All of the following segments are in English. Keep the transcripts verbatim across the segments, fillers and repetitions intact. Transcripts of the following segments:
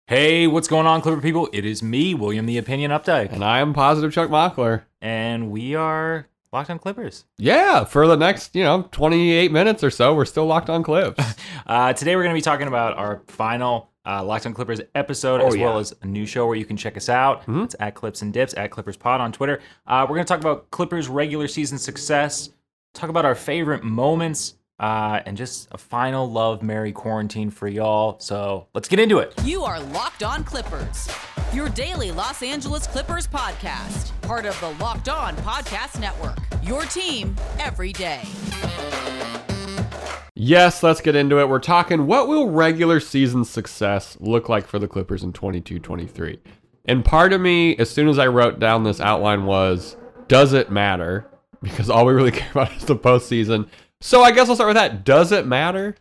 Hey, what's going on, Clipper people? It is me, William the Opinion Updike. And I am Positive Chuck Mockler. And we are Locked on Clippers. Yeah, for the next, you know, twenty-eight minutes or so, we're still locked on Clips. uh, today we're going to be talking about our final uh, Locked on Clippers episode, oh, as yeah. well as a new show where you can check us out. Mm-hmm. It's at Clips and Dips, at Clippers Pod on Twitter. Uh, we're going to talk about Clippers' regular season success, talk about our favorite moments, Uh, and just a final love, merry quarantine for y'all. So let's get into it. You are Locked On Clippers, your daily Los Angeles Clippers podcast, part of the Locked On Podcast Network, your team every day. Yes, let's get into it. We're talking, what will regular season success look like for the Clippers in twenty-two twenty-three? And part of me, as soon as I wrote down this outline, was, does it matter? Because all we really care about is the postseason. So I guess I'll start with that. Does it matter?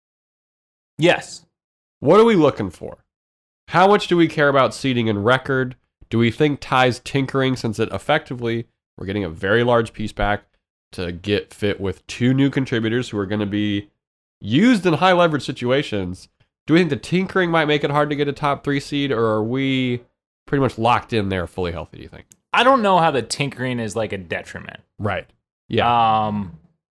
Yes. What are we looking for? How much do we care about seeding and record? Do we think Ty's tinkering, since it effectively, we're getting a very large piece back to get fit with two new contributors who are going to be used in high leverage situations? Do we think the tinkering might make it hard to get a top three seed, or are we pretty much locked in there fully healthy, do you think? I don't know how the tinkering is like a detriment. Right. Yeah. Um...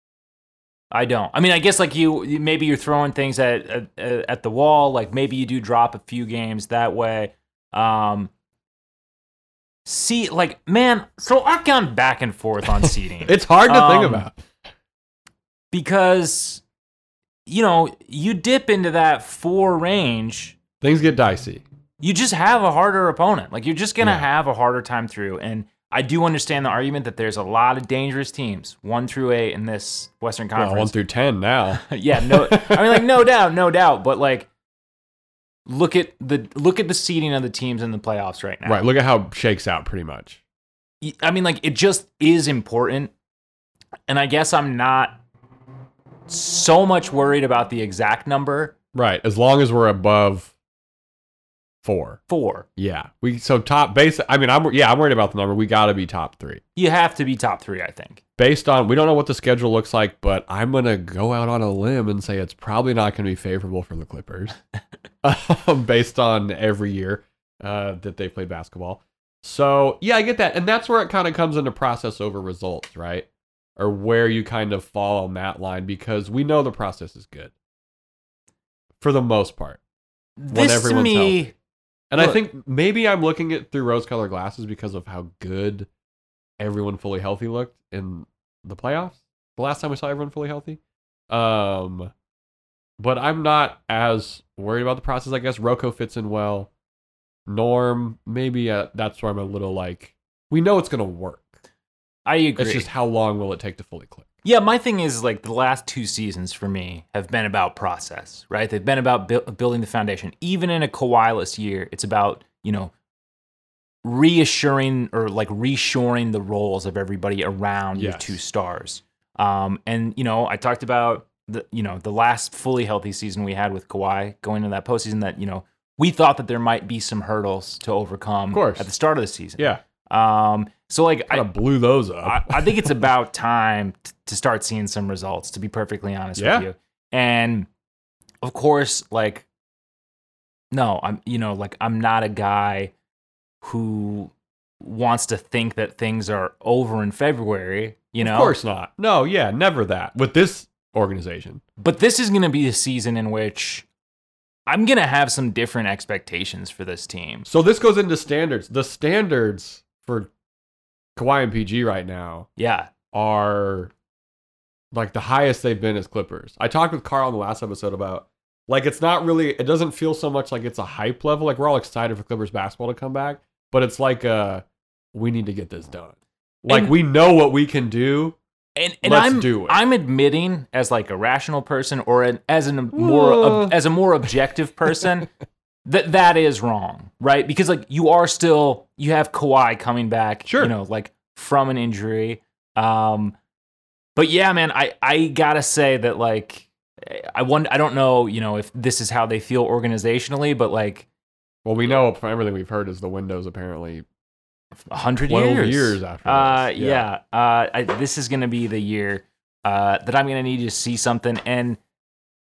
I don't. I mean, I guess like you, maybe you're throwing things at, at at the wall. Like maybe you do drop a few games that way. Um, see, like man, so I've gone back and forth on seeding. It's hard to um, think about because you know you dip into that four range, things get dicey. You just have a harder opponent. Like you're just gonna yeah. have a harder time through. And I do understand the argument that there's a lot of dangerous teams, one through eight in this Western Conference. Well, one through ten now. yeah, no, I mean, like, no doubt, no doubt. But like, look at the look at the seeding of the teams in the playoffs right now. Right, look at how it shakes out, pretty much. I mean, like, it just is important, and I guess I'm not so much worried about the exact number. Right, as long as we're above. Four. Four. Yeah. We so top base. I mean, I'm yeah, I'm worried about the number. We got to be top three. You have to be top three, I think. Based on, we don't know what the schedule looks like, but I'm gonna go out on a limb and say it's probably not going to be favorable for the Clippers, based on every year uh, that they played basketball. So yeah, I get that, and that's where it kind of comes into process over results, right? Or where you kind of fall on that line, because we know the process is good for the most part This when everyone's to me. healthy. And Look, I think maybe I'm looking at through rose-colored glasses because of how good everyone fully healthy looked in the playoffs. The last time we saw everyone fully healthy. Um, but I'm not as worried about the process, I guess. Rocco fits in well. Norm, maybe uh, that's where I'm a little like, we know it's going to work. I agree. It's just how long will it take to fully click? Yeah, my thing is like the last two seasons for me have been about process, right? They've been about bu- building the foundation. Even in a Kawhi-less year, it's about, you know, reassuring or like reshoring the roles of everybody around yes. your two stars. Um, and, you know, I talked about the, you know, the last fully healthy season we had with Kawhi going into that postseason that, you know, we thought that there might be some hurdles to overcome of course. at the start of the season. Yeah. Um, so like I blew those up. I, I think it's about time t- to start seeing some results, to be perfectly honest yeah. with you. And of course, like, no, I'm, you know, like I'm not a guy who wants to think that things are over in February, you know? Of course not. No, yeah, never that with this organization. But this is going to be a season in which I'm going to have some different expectations for this team. So this goes into standards. The standards for Kawhi and P G right now yeah. are like the highest they've been as Clippers. I talked with Carl in the last episode about, like, it's not really, it doesn't feel so much like it's a hype level. Like, we're all excited for Clippers basketball to come back, but it's like, uh, we need to get this done. Like, and, we know what we can do. And, and Let's I'm, do it. I'm admitting as like a rational person or an, as a more ob, as a more objective person that that is wrong, right? Because like you are still, you have Kawhi coming back, sure. you know, like from an injury. Um, but yeah, man, I, I gotta say that like, I wonder, I don't know, you know, if this is how they feel organizationally, but like, well, we know from everything we've heard is the window's apparently a hundred years. years after uh, this. Yeah. yeah. Uh, I, this is going to be the year uh, that I'm going to need to see something. And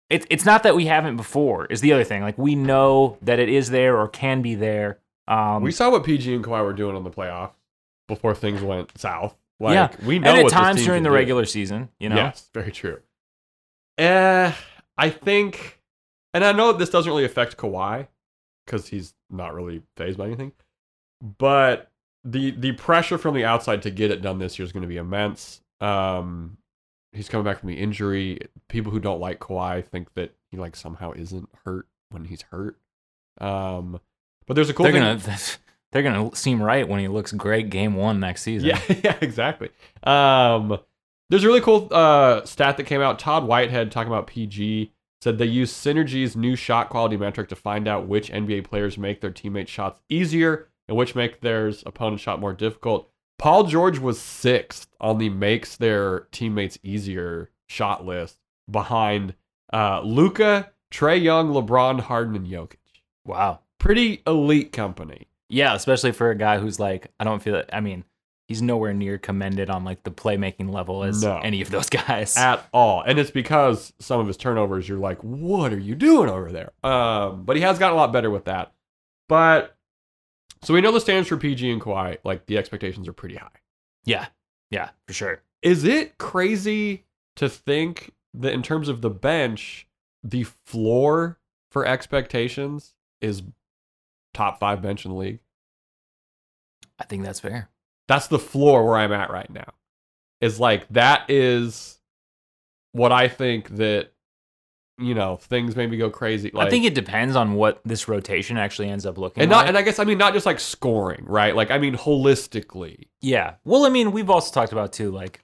It's it's not that we haven't before. Is the other thing. Like we know that it is there or can be there. Um, we saw what P G and Kawhi were doing on the playoffs before things went south. Like, yeah, we know and at what this times team during can the do. regular season, you know. Yes, very true. Uh, I think, and I know this doesn't really affect Kawhi because he's not really fazed by anything, but the the pressure from the outside to get it done this year is going to be immense. Um, he's coming back from the injury. People who don't like Kawhi think that he like somehow isn't hurt when he's hurt. Um, but there's a cool They're thing. gonna they're gonna seem right when he looks great game one next season. Yeah, yeah, exactly. Um, there's a really cool uh, stat that came out. Todd Whitehead, talking about P G, said they use Synergy's new shot quality metric to find out which N B A players make their teammates' shots easier and which make their opponent's shot more difficult. Paul George was sixth on the makes their teammates easier shot list behind uh, Luka, Trae Young, LeBron, Harden, and Jokic. Wow. Pretty elite company. Yeah, especially for a guy who's like, I don't feel that. I mean, he's nowhere near commended on like the playmaking level as No. any of those guys. At all. And it's because some of his turnovers, you're like, what are you doing over there? Um, but he has gotten a lot better with that. But so we know the standards for P G and Kawhi, like the expectations are pretty high. Yeah, yeah, for sure. Is it crazy to think that in terms of the bench, the floor for expectations is top five bench in the league? I think that's fair. That's the floor where I'm at right now. Is like, that is what I think that, you know, things maybe go crazy. Like, I think it depends on what this rotation actually ends up looking and like. not, and I guess I mean not just like scoring, right? Like I mean holistically. Yeah. Well, I mean, we've also talked about too, like,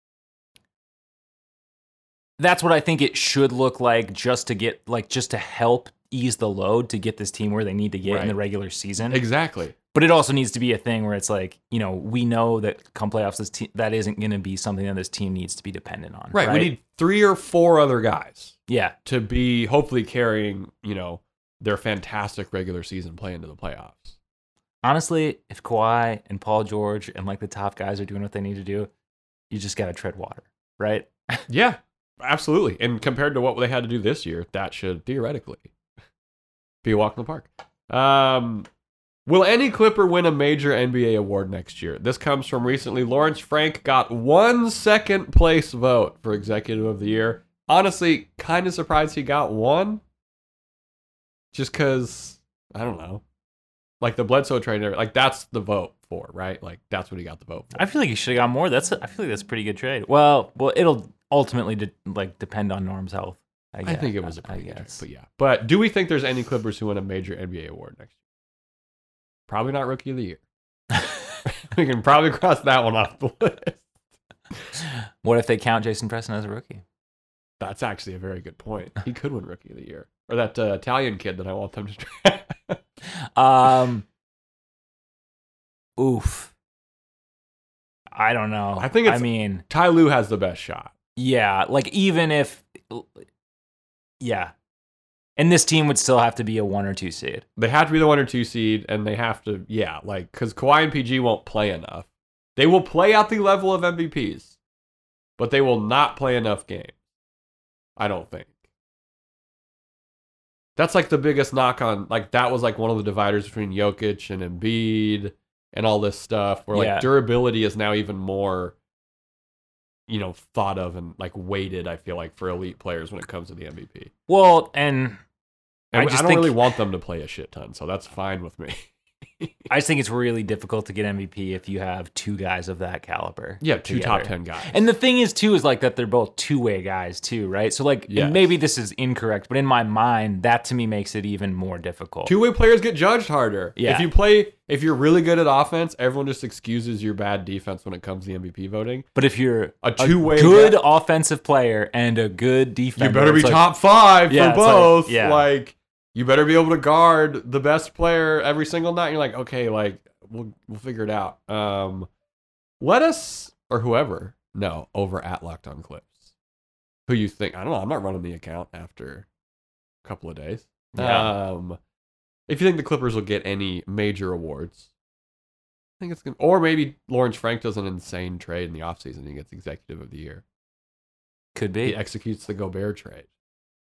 that's what I think it should look like just to get, like, just to help ease the load to get this team where they need to get Right. in the regular season. Exactly. But it also needs to be a thing where it's like, you know, we know that come playoffs, this te- that isn't going to be something that this team needs to be dependent on. Right. We need three or four other guys Yeah. to be hopefully carrying, you know, their fantastic regular season play into the playoffs. Honestly, if Kawhi and Paul George and like the top guys are doing what they need to do, you just got to tread water, right? Yeah, absolutely. And compared to what they had to do this year, that should theoretically be a walk in the park. Um, will any Clipper win a major N B A award next year? This comes from recently. Lawrence Frank got one second place vote for Executive of the Year. Honestly, kind of surprised he got one. Just because, I don't know. Like the Bledsoe trade, like that's the vote for, right? Like that's what he got the vote for. I feel like he should have got more. That's a, I feel like that's a pretty good trade. Well, well, it'll ultimately de- like depend on Norm's health. I, I guess. think it was a I pretty good trade, guess. but yeah. But do we think there's any Clippers who win a major N B A award next year? Probably not Rookie of the Year. We can probably cross that one off the list. What if they count Jason Preston as a rookie? That's actually a very good point. He could win Rookie of the Year. Or that uh, Italian kid that I want them to try. Um, oof. I don't know. I think it's- I mean, Ty Lue has the best shot. yeah. Like even if, yeah, and this team would still have to be a one or two seed. They have to be the one or two seed, and they have to, yeah, like, because Kawhi and P G won't play enough. They will play at the level of M V Ps, but they will not play enough games. I don't think. That's like the biggest knock on, like, that was like one of the dividers between Jokic and Embiid and all this stuff, where like Yeah. durability is now even more, you know, thought of and like weighted, I feel like, for elite players when it comes to the M V P. Well, and And I I, just don't think- really want them to play a shit ton, so that's fine with me. I just think it's really difficult to get M V P if you have two guys of that caliber. Yeah, two together. top ten guys. And the thing is, too, is like that they're both two-way guys, too, right? So, like, and Yes. maybe this is incorrect, but in my mind, that to me makes it even more difficult. Two-way players get judged harder. Yeah. If you play, if you're really good at offense, everyone just excuses your bad defense when it comes to the M V P voting. But if you're A two-way good guy- offensive player and a good defense, You better be top five Yeah, for it's like- both. yeah. Like, you better be able to guard the best player every single night. You're like, okay, like we'll we'll figure it out. Um, let us or whoever know over at Locked On Clips who you think. I don't know. I'm not running the account after a couple of days. Yeah. Um, if you think the Clippers will get any major awards, I think it's gonna, or maybe Lawrence Frank does an insane trade in the offseason and he gets Executive of the Year. Could He be. executes the Gobert trade.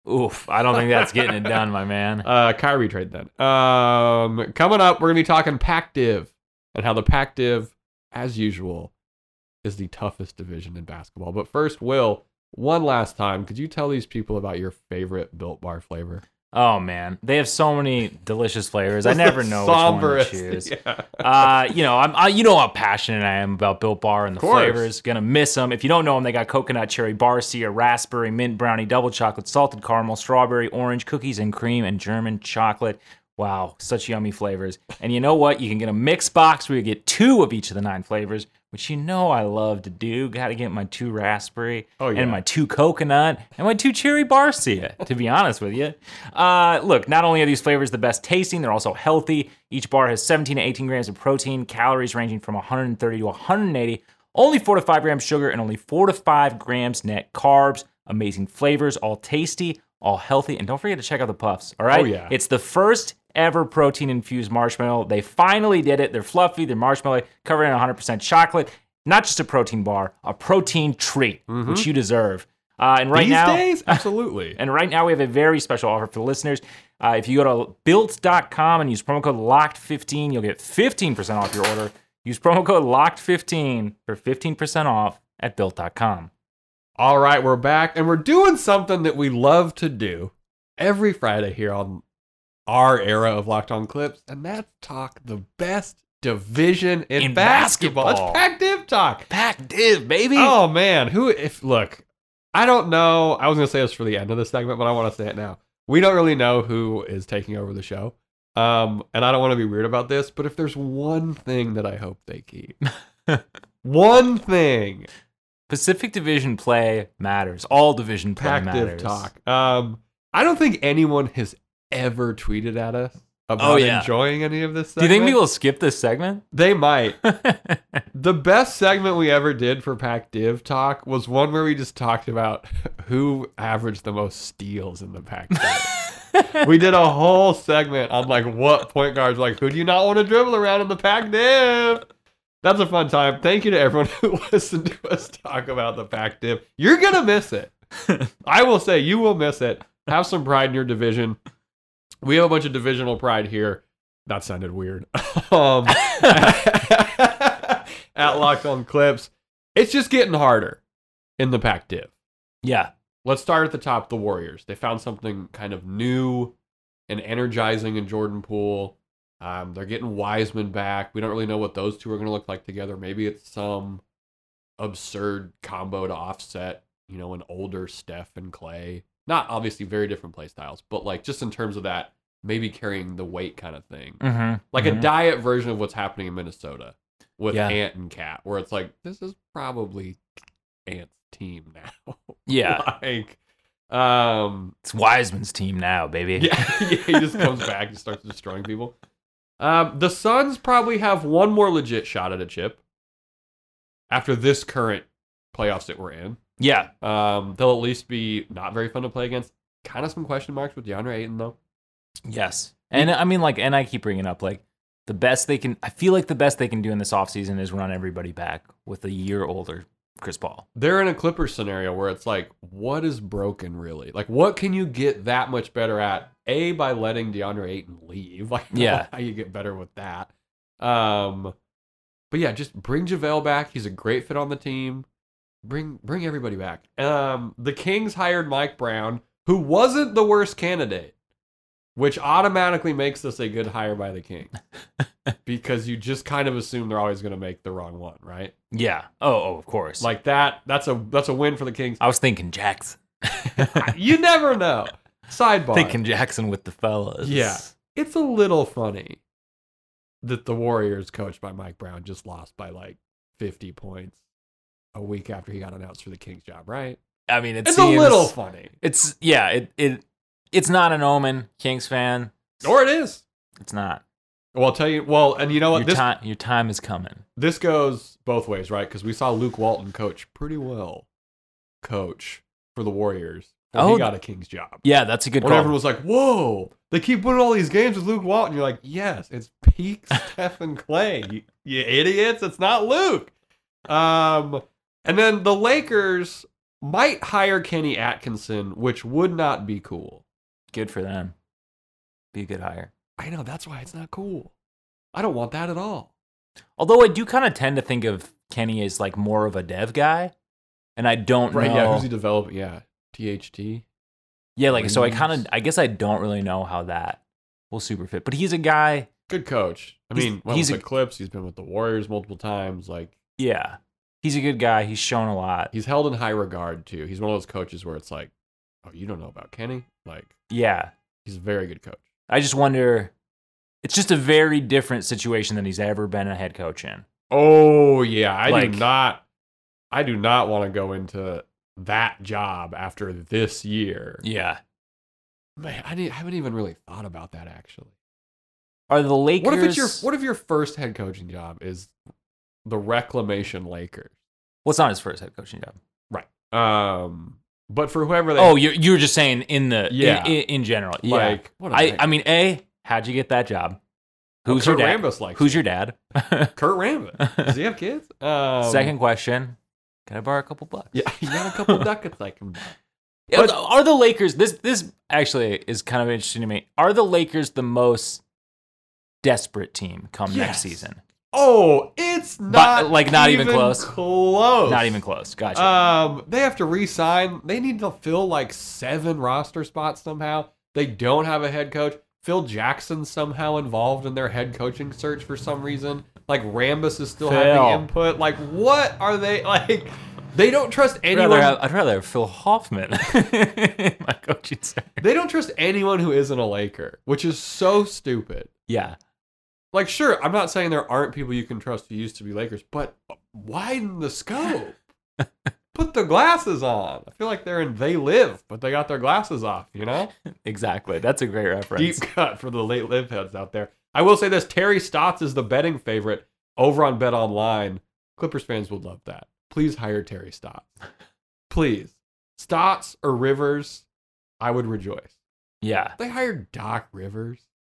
Oof, I don't think that's getting it done, my man. Uh, Kyrie trade then. Um, coming up, we're gonna be talking Pac-Div and how the Pac-Div, as usual, is the toughest division in basketball. But first, Will, one last time, could you tell these people about your favorite Built Bar flavor? Oh man, they have so many delicious flavors. I never know which one to Somberest, choose. yeah. Uh, you know, I'm, I, you know how passionate I am about Built Bar and the Of course. flavors. Gonna miss them. If you don't know them, they got coconut, cherry, barcia, raspberry, mint brownie, double chocolate, salted caramel, strawberry, orange, cookies and cream, and German chocolate. Wow, such yummy flavors. And you know what? You can get a mixed box where you get two of each of the nine flavors, which you know I love to do. Got to get my two raspberry Oh, yeah. and my two coconut and my two cherry barcia, to be honest with you. Uh, look, not only are these flavors the best tasting, they're also healthy. Each bar has seventeen to eighteen grams of protein, calories ranging from one hundred thirty to one hundred eighty, only four to five grams sugar, and only four to five grams net carbs. Amazing flavors, all tasty, all healthy. And don't forget to check out the puffs, all right? Oh, yeah. It's the first ever protein-infused marshmallow. They finally did it. They're fluffy, they're marshmallow, covered in one hundred percent chocolate. Not just a protein bar, a protein treat, mm-hmm. which you deserve. Uh, and right These now, days? Absolutely. And right now we have a very special offer for the listeners. Uh, if you go to built dot com and use promo code locked fifteen, you'll get fifteen percent off your order. Use promo code locked fifteen for fifteen percent off at built dot com. All right, we're back, and we're doing something that we love to do every Friday here on our era of Locked On Clips, and that's talk the best division in, In basketball. basketball. It's Pac-Div talk. Pac-Div, baby. Oh man, who? If look, I don't know. I was gonna say this for the end of the segment, but I want to say it now. We don't really know who is taking over the show, um, and I don't want to be weird about this. But if there's one thing that I hope they keep, one thing, Pacific Division play matters. All division play Pac-Div matters. talk. Um, I don't think anyone has ever tweeted at us about Oh, yeah. enjoying any of this Do segment. you think people skip this segment? They might. The best segment we ever did for Pac-Div talk was one where we just talked about who averaged the most steals in the Pac-Div. We did a whole segment on like what point guards, like who do you not want to dribble around in the Pac-Div? That's a fun time. Thank you to everyone who listened to us talk about the Pac-Div. You're going to miss it. I will say you will miss it. Have some pride in your division. We have a bunch of divisional pride here. That sounded weird. um, at Locked On Clips. It's just getting harder in the Pac-Div. Yeah. Let's start at the top, the Warriors. They found something kind of new and energizing in Jordan Poole. Um, they're getting Wiseman back. We don't really know what those two are going to look like together. Maybe it's some absurd combo to offset, you know, an older Steph and Clay. Not obviously very different play styles, but like just in terms of that, maybe carrying the weight kind of thing. Mm-hmm. Like mm-hmm. a diet version of what's happening in Minnesota with Yeah. Ant and Cat, where it's like, this is probably Ant's team now. Yeah. like, um, It's Wiseman's team now, baby. yeah, yeah, he just comes back and starts destroying people. Um, the Suns probably have one more legit shot at a chip after this current playoffs that we're in. Yeah. Um, they'll at least be not very fun to play against. Kind of some question marks with DeAndre Ayton, though. Yes. And I mean, like, and I keep bringing up, like, the best they can, I feel like the best they can do in this offseason is run everybody back with a year older Chris Paul. They're in a Clippers scenario where it's like, what is broken really? Like, what can you get that much better at? A, by letting DeAndre Ayton leave. Like, Yeah. how you get better with that. Um, but yeah, just bring JaVale back. He's a great fit on the team. Bring bring everybody back. Um, the Kings hired Mike Brown, who wasn't the worst candidate, which automatically makes this a good hire by the Kings. Because you just kind of assume they're always going to make the wrong one, right? Yeah. Oh, oh, of course. Like that, that's a that's a win for the Kings. I was thinking Jackson. You never know. Sidebar. Thinking Jackson with the fellas. Yeah. It's a little funny that the Warriors, coached by Mike Brown, just lost by like fifty points a week after he got announced for the Kings job, right? I mean, it It's seems, a little funny. It's, yeah, it, it it's not an omen, Kings fan. Or it is. It's not. Well, I'll tell you, well, and you know what? Your, This, time, your time is coming. this goes both ways, right? Because we saw Luke Walton coach pretty well, coach for the Warriors. When Oh, he got a Kings job. Yeah, that's a good When call. everyone was like, whoa, they keep winning all these games with Luke Walton. You're like, yes, it's peak Stephen Clay. You, you idiots. It's not Luke. Um, and then the Lakers, might hire Kenny Atkinson, which would not be cool. Good for them. Be a good hire. I know, that's why it's not cool. I don't want that at all. Although I do kind of tend to think of Kenny as like more of a dev guy, and I don't Right, know. yeah, who's he developing? Yeah, T H T. Yeah, like so I Reeves. kind of I guess I don't really know how that will super fit. But he's a guy. Good coach. I He's- mean, well, he's with a- the Clips, he's been with the Warriors multiple times. Like, Yeah, he's a good guy. He's shown a lot. he's held in high regard too. He's one of those coaches where it's like, oh, you don't know about Kenny? Like, Yeah, he's a very good coach. I just wonder. It's just a very different situation than he's ever been a head coach in. Oh yeah, I Like- do not. I do not want to go into that job after this year. Yeah. Man, I, didn't, I haven't even really thought about that actually. Are the Lakers? What if it's your What if your first head coaching job is the Reclamation Lakers? Well, it's not his first head coaching job. Right. Um, but for whoever they Oh, you're you were just saying in the Yeah. in, in, in general. Yeah. like, what a I night. I mean, a how'd you get that job? Oh, Who's Kurt your dad? Rambis likes Who's it. your dad? Kurt Rambis. Does he have kids? Um, Second question. Can I borrow a couple bucks? Yeah, you got a couple ducats I can buy. Yeah, But- are the Lakers this this actually is kind of interesting to me. Are the Lakers the most desperate team come Yes. next season? Oh, it's But, not like, not even close? Close. Not even close. Gotcha. Um, they have to re-sign. They need to fill like seven roster spots somehow. They don't have a head coach. Phil Jackson's somehow involved in their head coaching search for some reason. Like Rambis is still Phil. having input. Like, what are they like? They don't trust I'd anyone. rather have, I'd rather have Phil Hoffman. My coaching search. They don't trust anyone who isn't a Laker, which is so stupid. Yeah. Like, sure, I'm not saying there aren't people you can trust who used to be Lakers, but widen the scope. Put the glasses on. I feel like they're in They Live, but they got their glasses off, you know? Exactly. That's a great reference. Deep cut for the late live heads out there. I will say this, Terry Stotts is the betting favorite over on Bet Online. Clippers fans would love that. Please hire Terry Stotts. Please. Stotts or Rivers, I would rejoice. Yeah. They hired Doc Rivers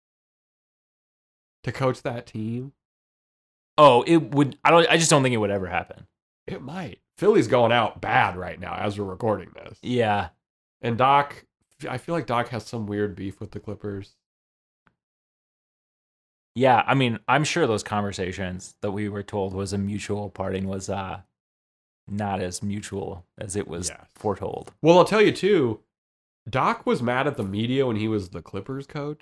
to coach that team. Oh, it would. I don't. I just don't think it would ever happen. It might. Philly's going out bad right now as we're recording this. Yeah. And Doc, I feel like Doc has some weird beef with the Clippers. Yeah. I mean, I'm sure those conversations that we were told was a mutual parting was uh not as mutual as it was Yes. foretold. Well, I'll tell you too, Doc was mad at the media when he was the Clippers coach.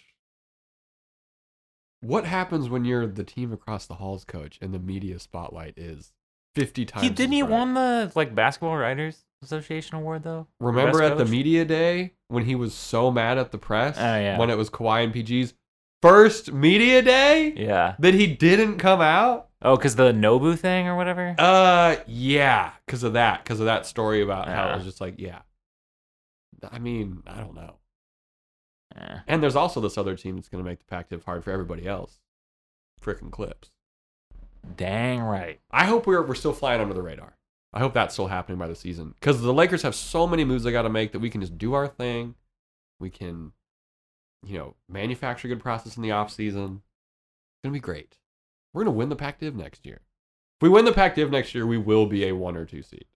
What happens when you're the team across the hall's coach and the media spotlight is fifty times? He didn't as he bright? won the like Basketball Writers Association award though? Remember Best at the coach? media day when he was so mad at the press? Oh, yeah. When it was Kawhi and P G's first media day Yeah. that he didn't come out? Oh, because the Nobu thing or whatever. Uh, yeah, because of that, because of that story about how it Yeah. was just like, yeah. I mean, I don't know. Eh. And there's also this other team that's going to make the Pac-Div hard for everybody else. Frickin' Clips. Dang right. I hope we're we're still flying under the radar. I hope that's still happening by the season because the Lakers have so many moves they got to make that we can just do our thing. We can, you know, manufacture good process in the off season. It's gonna be great. We're gonna win the Pac-Div next year. If we win the Pac-Div next year, we will be a one or two seed.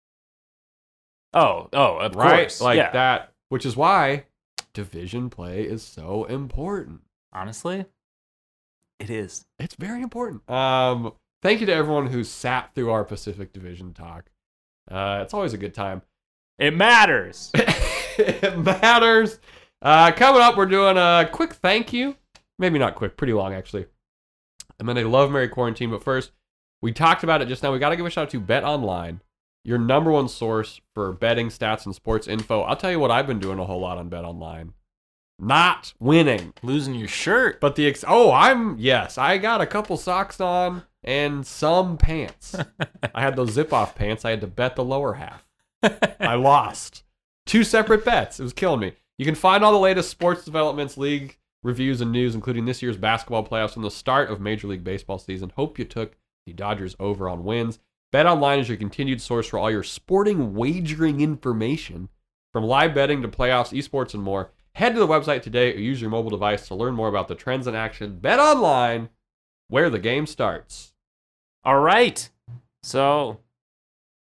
Oh, oh, of Right? course. Like yeah. that, which is why division play is so important. Honestly, it is. It's very important. Um, thank you to everyone who sat through our Pacific Division talk. Uh, it's always a good time. It matters. It matters. Uh, coming up, we're doing a quick thank you. Maybe not quick, pretty long actually. And then a Love Mary Quarantine. But first, we talked about it just now. We got to give a shout out to Bet Online, your number one source for betting, stats, and sports info. I'll tell you what I've been doing a whole lot on Bet Online. Not winning. Losing your shirt. But the ex- oh, I'm yes, I got a couple socks on and some pants. I had those zip off pants. I had to bet the lower half. I lost two separate bets. It was killing me. You can find all the latest sports developments, league reviews, and news, including this year's basketball playoffs and the start of Major League Baseball season. Hope you took the Dodgers over on wins. BetOnline is your continued source for all your sporting wagering information, from live betting to playoffs, esports, and more. Head to the website today or use your mobile device to learn more about the trends in action. BetOnline, where the game starts. All right. So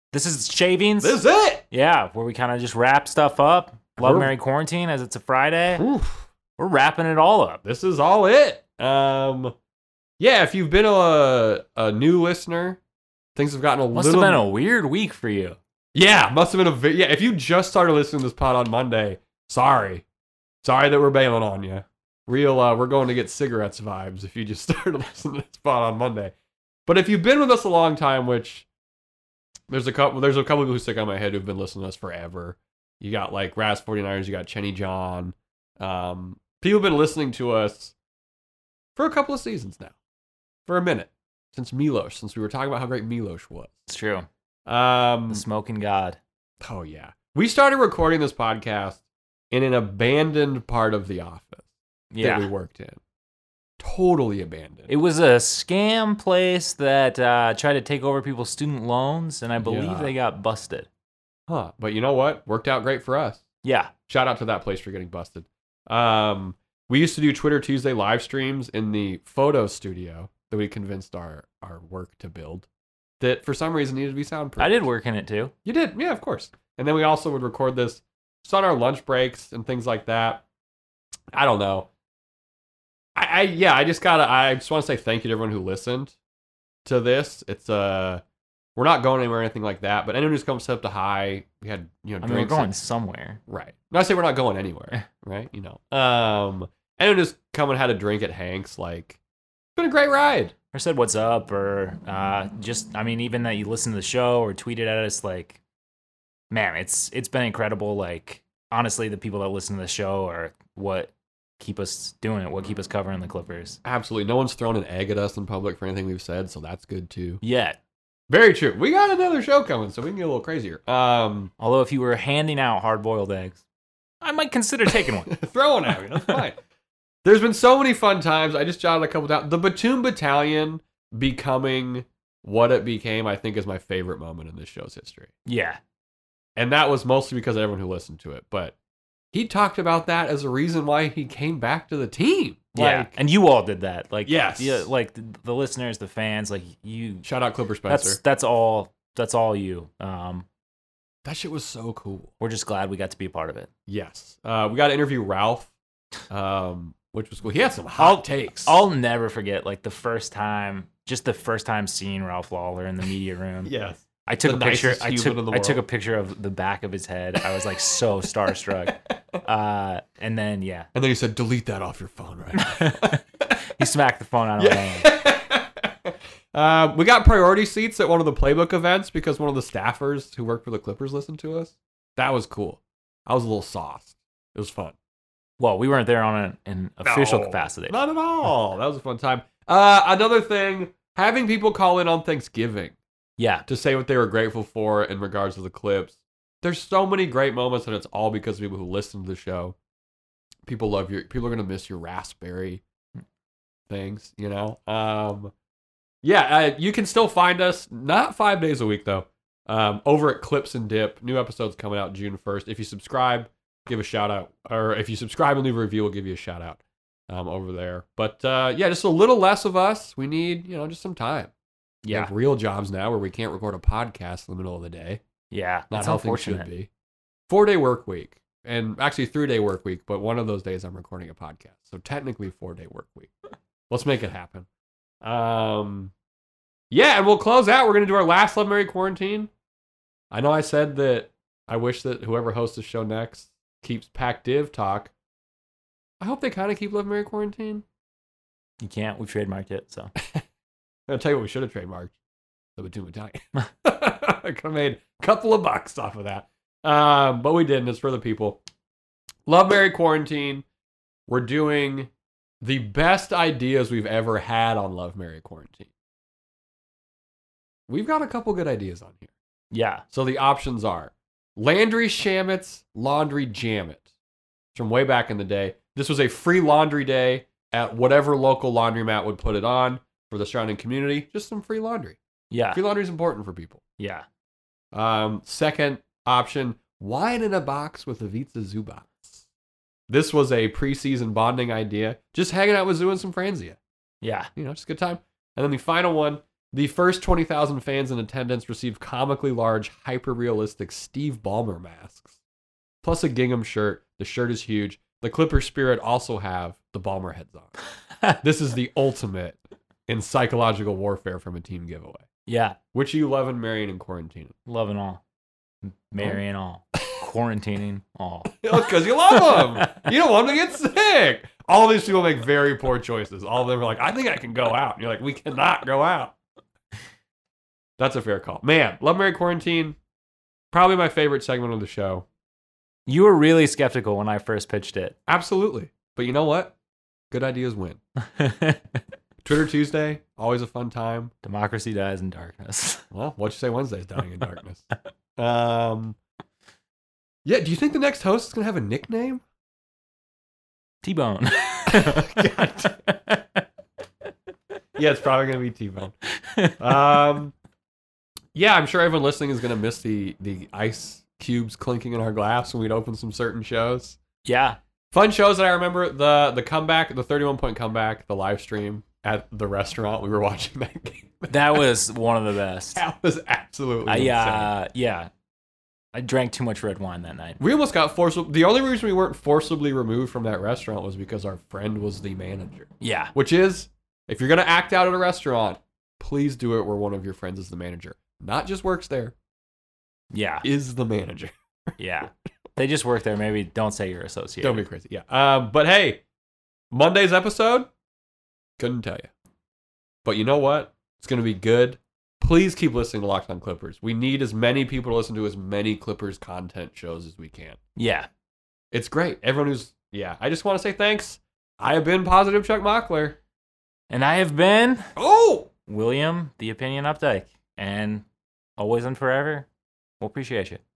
This is Shavings. This is it. Yeah, where we kind of just wrap stuff up. Love, We're- Mary, Quarantine, as it's a Friday. Oof. We're wrapping it all up. This is all it. Um, yeah, if you've been a, a new listener, things have gotten a Must little... have been a weird week for you. Yeah, must have been a... vi- Yeah, if you just started listening to this pod on Monday, sorry. Sorry that we're bailing on you. Real, uh, we're going to get cigarettes vibes if you just started listening to this pod on Monday. But if you've been with us a long time, which there's a couple, there's a couple people who stick on my head who've been listening to us forever. You got like Raz forty-niners, you got Chenny John. Um, people have been listening to us for a couple of seasons now, for a minute, since Milos, since we were talking about how great Milos was. It's true. Um, The smoking god. oh yeah, we started recording this podcast in an abandoned part of the office Yeah. that we worked in. Totally abandoned. It was a scam place that uh, tried to take over people's student loans, and I believe Yeah. they got busted. Huh. But you know what? Worked out great for us. Yeah. Shout out to that place for getting busted. Um, we used to do Twitter Tuesday live streams in the photo studio that we convinced our, our work to build that for some reason needed to be soundproof. I did work in it too. You did? Yeah, of course. And then we also would record this just on our lunch breaks and things like that. I don't know. I, I yeah, I just gotta I just want to say thank you to everyone who listened to this. It's uh we're not going anywhere or anything like that, but anyone who's come up to hi, we had you know I mean, we're drinks going and- somewhere. right. Not say we're not going anywhere, right? You know. Um anyone who's come and had a drink at Hank's, like it's been a great ride. Or said what's up, or uh, just, I mean, even that you listen to the show or tweeted at us, like, man, it's it's been incredible. Like, honestly, the people that listen to the show are what keep us doing it, what keep us covering the Clippers. Absolutely. No one's thrown an egg at us in public for anything we've said, so that's good too. Yet. Very true. We got another show coming, so we can get a little crazier. Um, Although if you were handing out hard-boiled eggs, I might consider taking one. throw one at me. That's fine. There's been so many fun times. I just jotted a couple down. The Batum Battalion becoming what it became, I think, is my favorite moment in this show's history. Yeah. And that was mostly because of everyone who listened to it. But he talked about that as a reason why he came back to the team. Yeah. Like, And you all did that. Like, Yes. yeah, like the, the listeners, the fans, like you. shout out Clipper Spencer. That's that's all. That's all you. Um, that shit was so cool. we're just glad we got to be a part of it. Yes. Uh, we got to interview Ralph, um, which was cool. He had some hot I'll- takes. I'll never forget, like, the first time, just the first time seeing Ralph Lawler in the media room. yes. I took The a picture. nicest I human took. in the I took a world. picture of the back of his head. I was like so starstruck. Uh, and then yeah, And then he said, delete that off your phone right now. he smacked the phone out of my hand. uh, we got priority seats at one of the playbook events because one of the staffers who worked for the Clippers listened to us. That was cool. I was a little sauced. It was fun. Well, we weren't there on an, an official No, capacity. Not at all. That was a fun time. Uh, another thing, having people call in on Thanksgiving Yeah, to say what they were grateful for in regards to the Clips. There's so many great moments, and it's all because of people who listen to the show. People love your. People are gonna miss your raspberry things, you know. Um, yeah, uh, you can still find us not five days a week though. Um, over at Clips and Dip, new episodes coming out June first. If you subscribe, give a shout out, or if you subscribe and leave a review, we'll give you a shout out um, over there. But uh, yeah, just a little less of us. We need, you know, just some time. We yeah, have real jobs now where we can't record a podcast in the middle of the day. yeah. Not That's how things should unfortunate. be. Four day work week, and actually three day work week, but one of those days I'm recording a podcast. So technically four day work week. Let's make it happen. Um, yeah, and we'll close out. We're going to do our last Love, Mary Quarantine. I know I said that I wish that whoever hosts the show next keeps Pac Div talk. I hope they kind of keep Love, Mary Quarantine. You can't. We trademarked it. So I'll tell you what we should have trademarked. The Batum Italian. I could have made a couple of bucks off of that. Um, but we didn't. It's for the people. Love, Mary Quarantine. We're doing the best ideas we've ever had on Love, Mary Quarantine. We've got a couple good ideas on here. yeah, So the options are Landry Shamit's Laundry Jam It. From way back in the day. This was a free laundry day at whatever local laundromat would put it on for the surrounding community. Just some free laundry. yeah, Free laundry is important for people. yeah. Um, second option, wine in a box with Ivica Zubac. This was a preseason bonding idea. Just hanging out with Zoo and some Franzia. Yeah. You know, just a good time. And then the final one, The first twenty thousand fans in attendance received comically large, hyper-realistic Steve Ballmer masks. Plus a gingham shirt. The shirt is huge. The Clipper Spirit also have the Ballmer heads on. This is the ultimate in psychological warfare from a team giveaway. Yeah. Which you love and marrying and quarantining. Loving all. Marrying all. Quarantining all. Because you love them. You don't want them to get sick. All these people make very poor choices. All of them are like, I think I can go out. And you're like, we cannot go out. That's a fair call. Man, Love, Marry, Quarantine, probably my favorite segment of the show. You were really skeptical when I first pitched it. Absolutely. But you know what? Good ideas win. Twitter Tuesday, always a fun time. Democracy dies in darkness. Well, what'd you say Wednesday's dying in darkness? Um, yeah, do you think the next host is going to have a nickname? T-Bone. God. Yeah, it's probably going to be T-Bone. Um, yeah, I'm sure everyone listening is going to miss the, the ice cubes clinking in our glass when we'd open some certain shows. Yeah. Fun shows that I remember, the the comeback, the thirty-one point comeback, the live stream at the restaurant. We were watching that game. That was one of the best. That was absolutely I, insane. uh, yeah. I drank too much red wine that night. We almost got forcibly... The only reason we weren't forcibly removed from that restaurant was because our friend was the manager. Yeah. Which is, if you're going to act out at a restaurant, please do it where one of your friends is the manager. Not just works there. Yeah. Is the manager. Yeah. They just work there. Maybe don't say you're associated. Don't be crazy. Yeah. Um, but hey, Monday's episode, couldn't tell you. But you know what? It's going to be good. Please keep listening to Locked On Clippers. We need as many people to listen to as many Clippers content shows as we can. Yeah. It's great. Everyone who's, yeah. I just want to say thanks. I have been Positive Chuck Mockler. And I have been Oh! William, the Opinion Updike. And always and forever, we'll appreciate you.